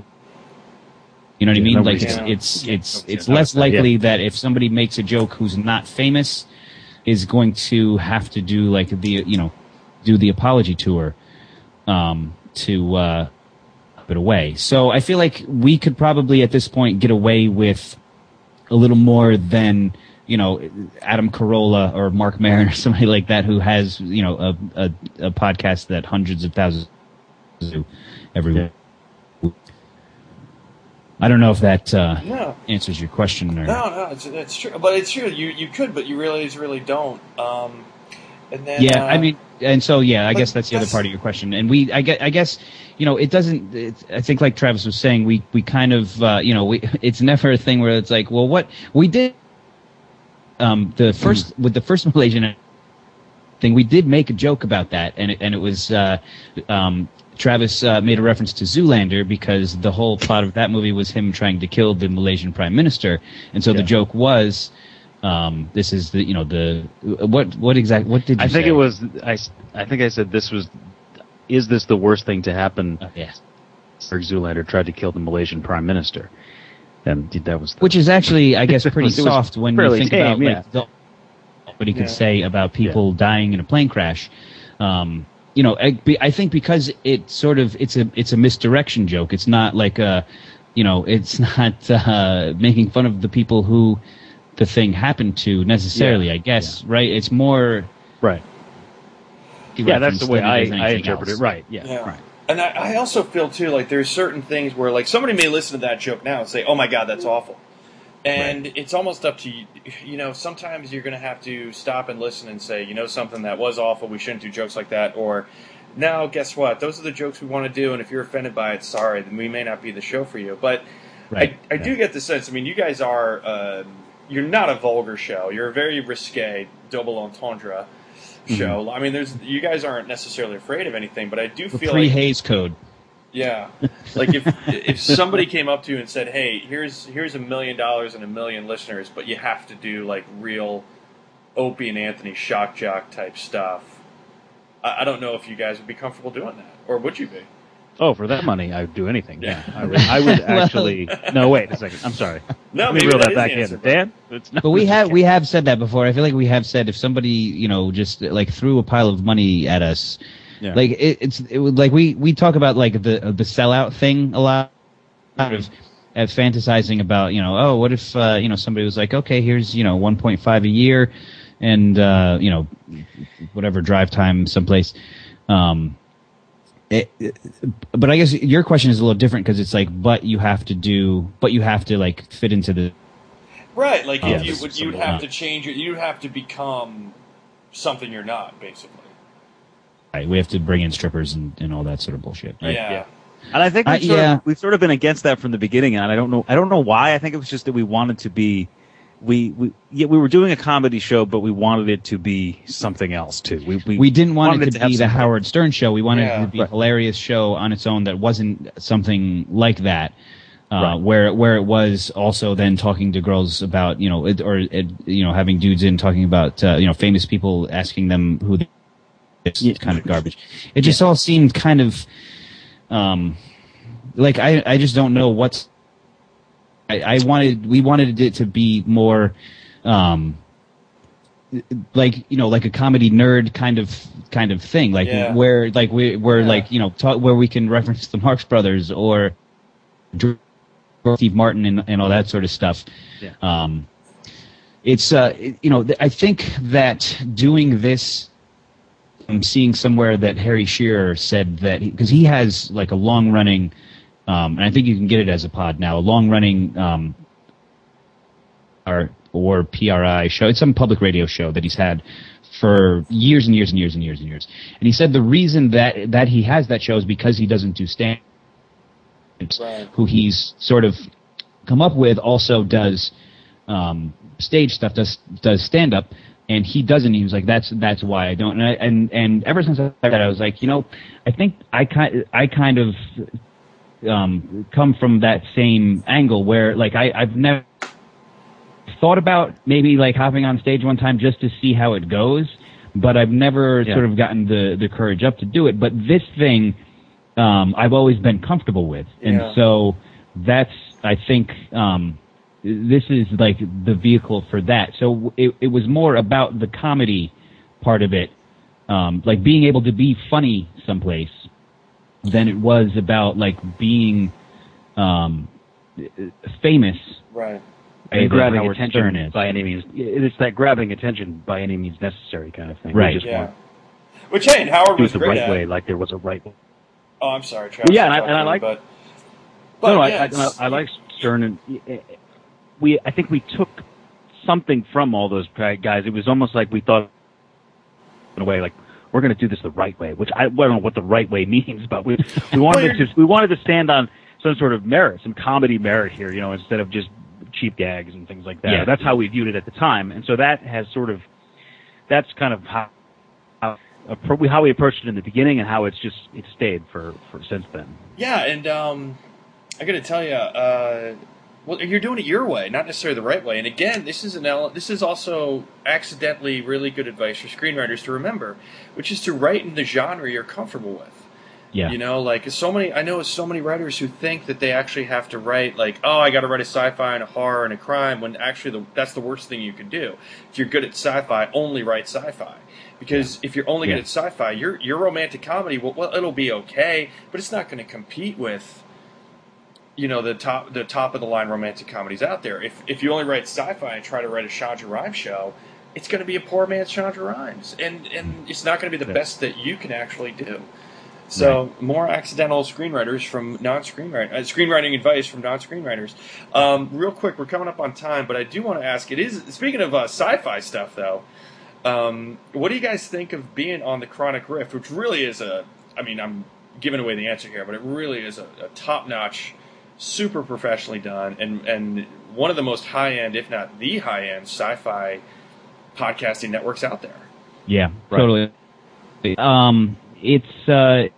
You know what I Yeah, mean? nobody Like it's can- it's Yeah, it's nobody it's can less notice that, yeah. likely that if somebody makes a joke who's not famous is going to have to do like the you know do the apology tour um, to uh, put it away. So I feel like we could probably at this point get away with a little more than you know Adam Carolla or Mark Maron or somebody like that who has you know a a, a podcast that hundreds of thousands do every Yeah. week. I don't know if that uh, no, answers your question or no, no, it's, it's true, but it's true. You you could, but you really really don't. Um, and then yeah, uh, I mean, and so yeah, I but guess that's the other that's- part of your question. And we, I guess, I guess, you know, it doesn't. It, I think, like Travis was saying, we we kind of, uh, you know, we it's never a thing where it's like, well, what we did, um, the first with the first Malaysian thing, we did make a joke about that, and it, and it was, uh, um, Travis uh, made a reference to Zoolander because the whole plot of that movie was him trying to kill the Malaysian prime minister, and so the Yeah. joke was. Um, this is the you know the what what exact what did you I think say? it was. I, s- I think I said this was. Is this the worst thing to happen? Oh, yeah. Serg Zoolander tried to kill the Malaysian prime minister, and that was. The, Which is actually, I guess, pretty It was soft when you fairly think tame, about like the, what he could Yeah. say about people dying in a plane crash. Um, you know, I, I think because it sort of it's a it's a misdirection joke. It's not like a, you know, it's not uh, making fun of the people who the thing happened to necessarily. Yeah. I guess Yeah. right. It's more right. Yeah, that's the way I, reference than it is I anything interpret else. it. Right. Yeah. Yeah. Right. And I, I also feel too like there's certain things where like somebody may listen to that joke now and say, "Oh my God, that's awful," and it's almost up to you. You know, sometimes you're going to have to stop and listen and say, "You know, something that was awful. We shouldn't do jokes like that." Or, "Now, guess what? Those are the jokes we want to do, and if you're offended by it, sorry, then we may not be the show for you." But Right. I, I do get the sense. I mean, you guys are um, you're not a vulgar show. You're a very risque, double entendre show. Mm-hmm. I mean, there's you guys aren't necessarily afraid of anything, but I do feel pre like Hays Code. Yeah, like if if somebody came up to you and said, "Hey, here's here's a million dollars and a million listeners, but you have to do like real Opie and Anthony shock jock type stuff," I, I don't know if you guys would be comfortable doing that, or would you be? Oh, for that money, I would do anything. Yeah, I would. I would actually. No, wait a second. I'm sorry. No, Let me maybe reel that that is back the in. answer, Dan, it's not, But we have we have said that before. I feel like we have said if somebody you know just like threw a pile of money at us, Yeah. like it, it's it would like we, we talk about like the the sellout thing a lot, Mm-hmm. of, of fantasizing about you know oh what if uh, you know somebody was like okay here's you know one point five a year, and uh, you know whatever drive time someplace. Um, It, it, but I guess your question is a little different because it's like, but you have to do, but you have to like fit into the Right, like Oh, if you this would, is you'd something have else. to change it. You'd have to become something you're not, basically. right. We have to bring in strippers and, and all that sort of bullshit. Right? Yeah. Yeah. And I think we've, Uh, sort yeah. of, we've sort of been against that from the beginning, and I don't know. I don't know why. I think it was just that we wanted to be. We we yeah, we were doing a comedy show, but we wanted it to be something else too. We we, We didn't want wanted it to, have be the something. Howard Stern show. We wanted Yeah. it to be Right. a hilarious show on its own that wasn't something like that. Uh, Right. where where it was also then talking to girls about you know it, or it, you know having dudes in talking about uh, you know famous people asking them who they, it's Yeah. kind of garbage. It just all seemed kind of um like I I just don't know what's I, I wanted we wanted it to be more um like you know like a comedy nerd kind of kind of thing like Yeah. where like we we're Yeah. like you know talk, where we can reference the Marx Brothers or Steve Martin and, and all that sort of stuff. Yeah. Um, it's uh, it- you know th- I think that doing this, I'm seeing somewhere that Harry Shearer said that because he, he has like a long running, um, and I think you can get it as a pod now, a long running um, or or P R I show. It's some public radio show that he's had for years and years and years and years and years. And he said the reason that that he has that show is because he doesn't do stand. Right. Who he's sort of come up with also does um, stage stuff, does does stand up, and he doesn't. He was like, "That's that's why I don't." And I, and, and ever since I that, I was like, you know, I think I kind I kind of um, come from that same angle where like I I've never thought about maybe like hopping on stage one time just to see how it goes, but I've never Yeah. sort of gotten the the courage up to do it. But this thing. Um, I've always been comfortable with, and Yeah. so that's I think um, this is like the vehicle for that. So it, it was more about the comedy part of it, um, like being able to be funny someplace, than it was about like being um, famous. Right. way And that grabbing Howard attention Stern is. by any means. It's that grabbing attention by any means necessary kind of thing. Right. We just Yeah. want Which, hey, and Howard to do was it the great right at. way, like there was a right way. Oh, I'm sorry, Travis. Yeah, and I- I'm and I talking, like- But, but no, no, yeah, I, I, it's- I like Stern, and we. I think we took something from all those guys. It was almost like we thought, in a way, like we're going to do this the right way. Which I, I don't know what the right way means, but we we wanted Well, to you're- we wanted to stand on some sort of merit, some comedy merit here, you know, instead of just cheap gags and things like that. Yeah. That's how we viewed it at the time, and so that has sort of that's kind of how. how appro- how we approached it in the beginning, and how it's just it's stayed for, for since then. Yeah, and um, I got to tell you, uh, well, you're doing it your way, not necessarily the right way. And again, this is an ele- this is also accidentally really good advice for screenwriters to remember, which is to write in the genre you're comfortable with. Yeah. You know, like so many, I know so many writers who think that they actually have to write like, oh, I got to write a sci-fi and a horror and a crime, when actually the, that's the worst thing you can do. If you're good at sci-fi, only write sci-fi. Because if you're only Yeah. good at sci-fi, your your romantic comedy, well, well, it'll be okay, but it's not going to compete with, you know, the top the top of the line romantic comedies out there. If if you only write sci-fi and try to write a Chandra Rhimes show, it's going to be a poor man's Chandra Rhimes, and and it's not going to be the Yeah. best that you can actually do. So more accidental screenwriters from non-screenwriting, uh, screenwriting advice from non-screenwriters. Um, real quick, we're coming up on time, but I do want to ask. It is speaking of uh, sci-fi stuff, though. Um, what do you guys think of being on the Chronic Rift, which really is a? I mean, I'm giving away the answer here, but it really is a, a top-notch, super professionally done, and and one of the most high-end, if not the high-end, sci-fi podcasting networks out there. Yeah, Right. totally. Um, it's uh,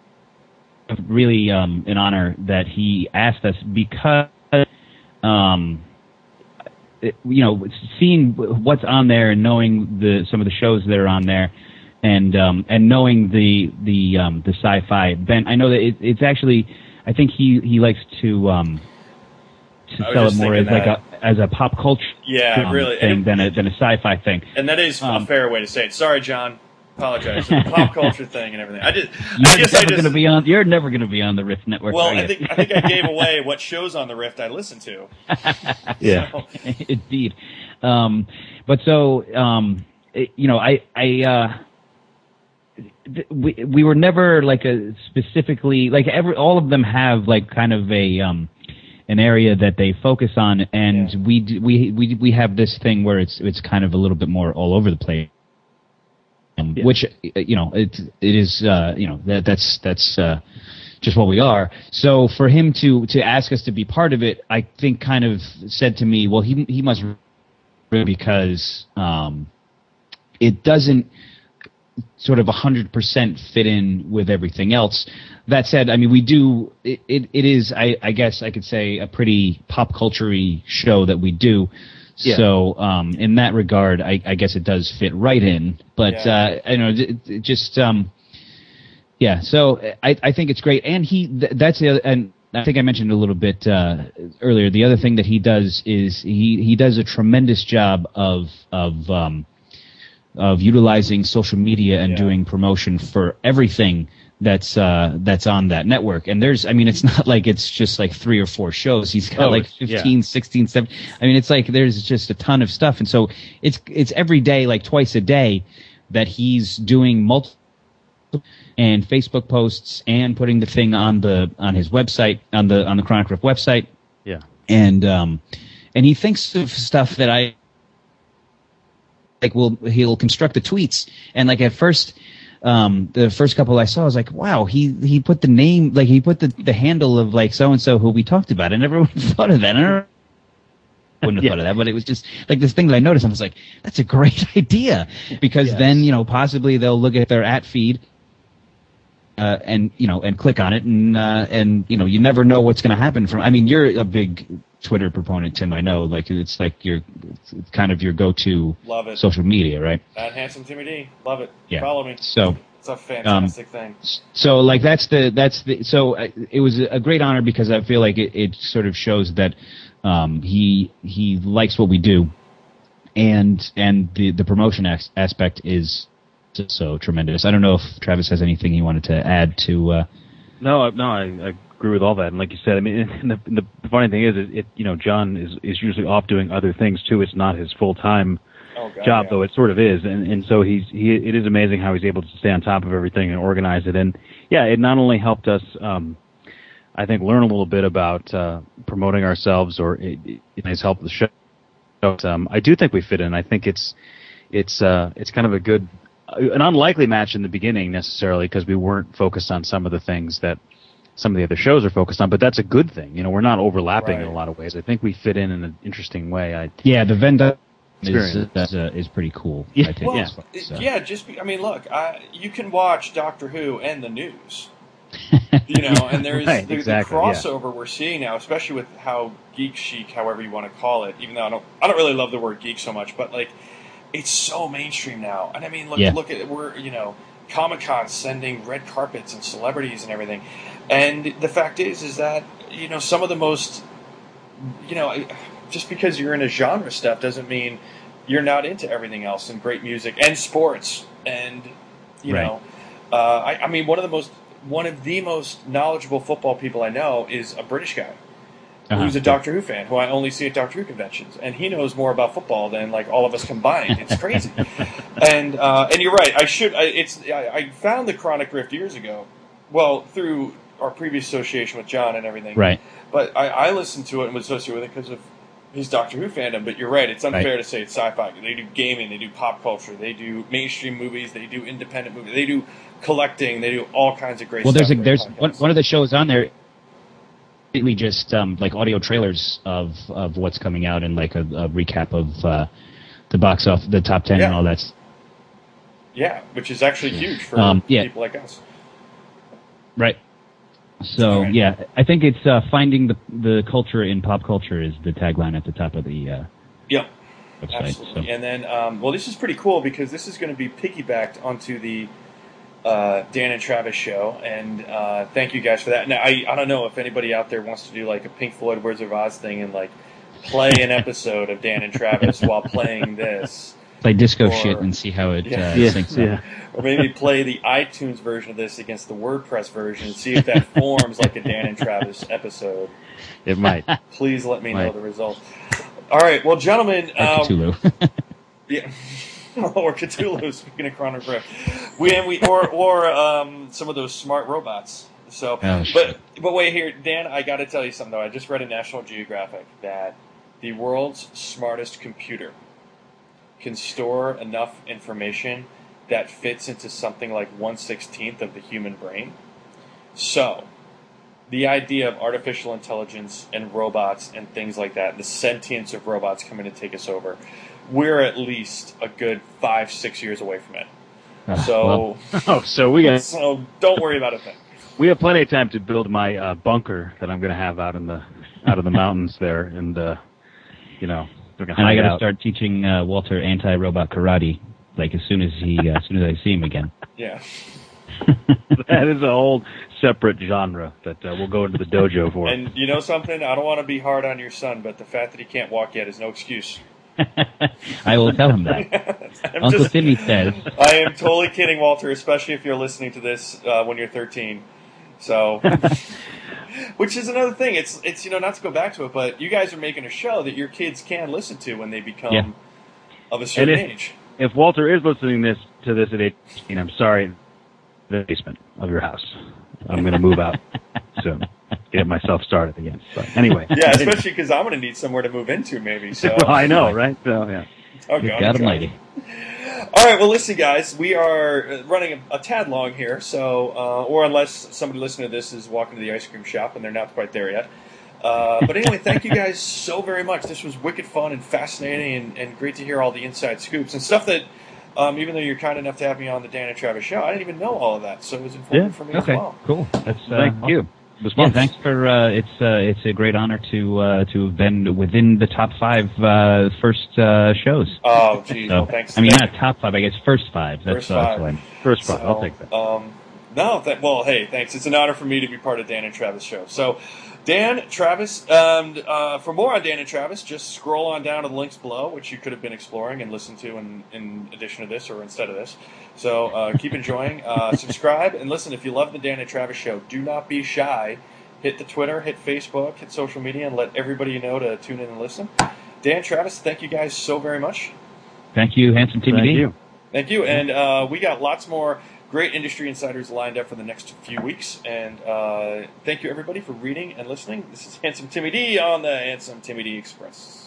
really um, an honor that he asked us because, um, it, you know, seeing what's on there and knowing the some of the shows that are on there, and um, and knowing the the um, the sci-fi bent. I know that it, it's actually. I think he he likes to um, to I was sell it just more as thinking like that. a as a pop culture Yeah, um, really. thing And- than a than a sci-fi thing. And that is Um, a fair way to say it. Sorry, John. Apologize. The pop culture thing and everything. I did. I You're guess I never just. going to be on. You're never going to be on the Rift Network. well, are you? I think I think I gave away what shows on the Rift I listen to. Yeah. So, Indeed. Um, but so, um, it- you know, I, I, uh, th- we, we were never like a specifically, like every, all of them have like kind of a, um, an area that they focus on, and Yeah. we, d- we, we, we have this thing where it's, it's kind of a little bit more all over the place. Um, Yeah. Which, uh, you know, it, it is, uh, you know, that, that's, that's, uh, just what we are. So for him to, to ask us to be part of it, I think kind of said to me, well, he, he must because, um, it doesn't sort of one hundred percent fit in with everything else. That said, I mean, we do, it, it, it is, I, I guess I could say, a pretty pop culture-y show that we do. Yeah. So, um, in that regard, I, I guess it does fit right in. But, Yeah. uh, I know, it, it just, um, yeah, so I, I think it's great. And he, th- that's the other, and I think I mentioned a little bit, uh, earlier, the other thing that he does is he, he does a tremendous job of, of, um, of utilizing social media and Yeah. doing promotion for everything that's uh that's on that network. And there's, I mean, it's not like it's just like three or four shows. He's got Oh, like it's- yeah. fifteen, sixteen, seventeen. I mean, it's like there's just a ton of stuff. And so it's it's every day, like twice a day, that he's doing multiple and Facebook posts and putting the thing on the on his website, on the on the Chronic Rift website. Yeah. And um and he thinks of stuff that I like will he'll construct the tweets, and like at first um the first couple I saw, I was like, wow, he he put the name, like he put the the handle of like so and so who we talked about. I never thought of that. I never wouldn't have Yeah. thought of that, but it was just like this thing that I noticed. I was like, that's a great idea, because Yes. then, you know, possibly they'll look at their at feed uh, and you know and click on it, and uh, and you know you never know what's going to happen from. I mean, you're a big Twitter proponent, Tim. I know, like it's like your it's it's kind of your go-to love it. social media, right? At Handsome Timmy D. Love it. Yeah. Follow me. So. It's a fantastic thing. So like that's the that's the so uh, it was a great honor, because I feel like it, it sort of shows that um, he he likes what we do, and and the the promotion as- aspect is so tremendous. I don't know if Travis has anything he wanted to add to. Uh, No, no, I, I agree with all that. And like you said, I mean, and the, and the funny thing is, it, it you know, John is is usually off doing other things too. It's not his full time Oh, God, job, yeah. though it sort of is, and and so he's he. It is amazing how he's able to stay on top of everything and organize it. And yeah, it not only helped us, um, I think, learn a little bit about uh, promoting ourselves, or it, it has helped the show. But, um, I do think we fit in. I think it's it's uh, it's kind of a good, an unlikely match in the beginning necessarily, because we weren't focused on some of the things that some of the other shows are focused on. But that's a good thing. You know, we're not overlapping in a Right. lot of ways. I think we fit in in an interesting way. I yeah, the Venn diagram is Experience. is, uh, is pretty cool. Yeah. I think. Well, as well, it- so. yeah, just be, I mean, look, I, you can watch Doctor Who and the news, you know, and there's Right, the, exactly, the yeah. crossover we're seeing now, especially with how geek chic, however you want to call it. Even though I don't, I don't really love the word geek so much, but like, it's so mainstream now. And I mean, look, Yeah. look at we're you know, Comic Con sending red carpets and celebrities and everything, and the fact is, is that you know some of the most, you know, just because you're into genre stuff doesn't mean you're not into everything else and great music and sports. and you Right. know, uh, I, I mean, one of the most one of the most knowledgeable football people I know is a British guy. Uh-huh. Who's a Doctor Who fan, who I only see at Doctor Who conventions, and he knows more about football than like all of us combined. It's crazy, and uh, and you're right. I should. I, it's. I, I found the Chronic Rift years ago, well through our previous association with John and everything. Right. But I, I listened to it and was associated with it because of his Doctor Who fandom. But you're right. It's unfair Right. to say it's sci-fi. They do gaming. They do pop culture. They do mainstream movies. They do independent movies. They do collecting. They do all kinds of great Well, stuff. there's a, Great there's podcasts. one, one of the shows on there. Completely just um, like audio trailers of, of what's coming out and like a, a recap of uh, the box off, the top ten Yeah. and all that. Yeah, which is actually huge for Um, yeah. people like us. Right. So Right. yeah, I think it's uh, finding the the culture in pop culture is the tagline at the top of the uh, Yep. website. Absolutely. So. And then, um, well, this is pretty cool because this is going to be piggybacked onto the uh, Dan and Travis show. And uh, thank you guys for that. Now, I, I don't know if anybody out there wants to do like a Pink Floyd Wizard of Oz thing and like play an episode of Dan and Travis while playing this. Play disco Or- shit and see how it Yeah. uh, Yeah, syncs yeah. up. Or maybe play the iTunes version of this against the WordPress version and see if that forms like a Dan and Travis episode. It might. Please let me know Right. the result. All right. Well, gentlemen. Or Uh, Cthulhu. Yeah, or Cthulhu. Speaking of Chronic Rift, we and we or or um, some of those smart robots. So, Oh, shit. but but wait here, Dan. I got to tell you something though. I just read in National Geographic that the world's smartest computer can store enough information that fits into something like one sixteenth of the human brain. So, the idea of artificial intelligence and robots and things like that, the sentience of robots coming to take us over, we're at least a good five, six years away from it. Uh, So, well, Oh, so we got so don't worry about a thing. we have plenty of time to build my uh, bunker that I'm going to have out in the out of the mountains there, and uh, you know, we're going to and I hide got to out. start teaching uh, Walter anti-robot karate, like as soon as he, uh, as soon as I see him again. Yeah. That is a whole separate genre that uh, we'll go into the dojo for. And you know something? I don't want to be hard on your son, but the fact that he can't walk yet is no excuse. I will tell him that. I'm Uncle just- Timmy says. I am totally kidding, Walter, especially if you're listening to this uh, when you're thirteen. So, which is another thing. It's it's you know not to go back to it, but you guys are making a show that your kids can listen to when they become Yeah. of a certain if- age. If Walter is listening this to this at eighteen, I'm sorry, the basement of your house. I'm going to move out soon. Get myself started again. But anyway. Yeah, especially because I'm going to need somewhere to move into, maybe. So Well, I know, right? So yeah. Oh, Good God, God I'm Almighty. All right, well, listen, guys, we are running a, a tad long here, so uh, or unless somebody listening to this is walking to the ice cream shop and they're not quite there yet. Uh, but anyway, thank you guys so very much. This was wicked fun and fascinating, and, and great to hear all the inside scoops and stuff that, um, even though you're kind enough to have me on the Dan and Travis show, I didn't even know all of that, so it was informative Yeah, for me Okay, as well. cool. That's, uh, Thank you. It was Yeah, fun. thanks for. Uh, it's uh, it's a great honor to uh, to have been within the top five uh, first uh, shows. Oh, geez, So, well, thanks. I mean, thank not top five. I guess first five. That's First uh, that's five. what I'm- First part. So, I'll take that. Um, no, that, well, hey, thanks. It's an honor for me to be part of Dan and Travis show. So, Dan, Travis, um, uh, for more on Dan and Travis, just scroll on down to the links below, which you could have been exploring and listened to in, in addition to this or instead of this. So uh, keep enjoying. Uh, subscribe and listen. If you love the Dan and Travis show, do not be shy. Hit the Twitter, hit Facebook, hit social media, and let everybody you know to tune in and listen. Dan, Travis, thank you guys so very much. Thank you, handsome Timmy Thank D. you. Thank you. And uh, we got lots more great industry insiders lined up for the next few weeks. And uh, thank you, everybody, for reading and listening. This is Handsome Timmy D on the Handsome Timmy D Express.